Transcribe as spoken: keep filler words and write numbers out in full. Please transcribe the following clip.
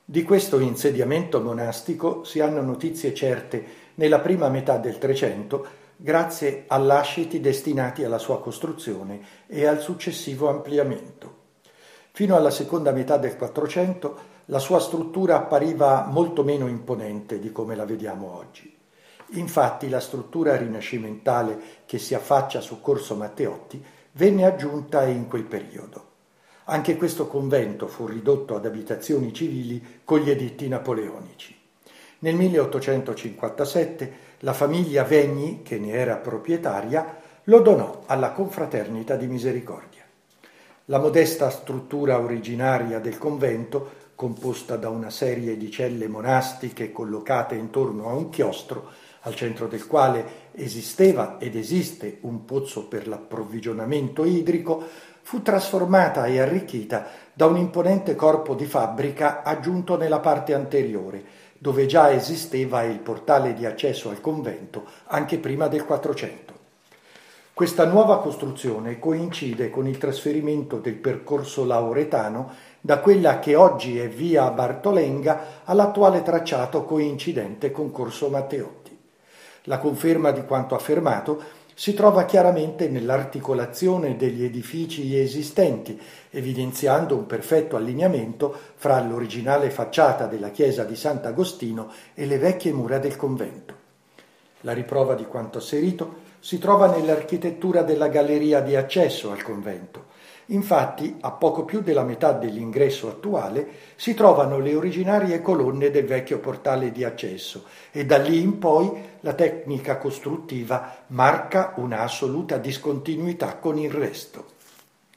Di questo insediamento monastico si hanno notizie certe nella prima metà del Trecento, grazie a lasciti destinati alla sua costruzione e al successivo ampliamento. Fino alla seconda metà del Quattrocento la sua struttura appariva molto meno imponente di come la vediamo oggi. Infatti la struttura rinascimentale che si affaccia su Corso Matteotti venne aggiunta in quel periodo. Anche questo convento fu ridotto ad abitazioni civili con gli editti napoleonici. Nel milleottocentocinquantasette la famiglia Vegni, che ne era proprietaria, lo donò alla Confraternita di Misericordia. La modesta struttura originaria del convento, composta da una serie di celle monastiche collocate intorno a un chiostro, al centro del quale esisteva ed esiste un pozzo per l'approvvigionamento idrico, fu trasformata e arricchita da un imponente corpo di fabbrica aggiunto nella parte anteriore, dove già esisteva il portale di accesso al convento anche prima del Quattrocento. Questa nuova costruzione coincide con il trasferimento del percorso lauretano da quella che oggi è via Bartolenga all'attuale tracciato coincidente con Corso Matteotti. La conferma di quanto affermato si trova chiaramente nell'articolazione degli edifici esistenti, evidenziando un perfetto allineamento fra l'originale facciata della chiesa di Sant'Agostino e le vecchie mura del convento. La riprova di quanto asserito si trova nell'architettura della galleria di accesso al convento. Infatti, a poco più della metà dell'ingresso attuale si trovano le originarie colonne del vecchio portale di accesso e da lì in poi la tecnica costruttiva marca una assoluta discontinuità con il resto.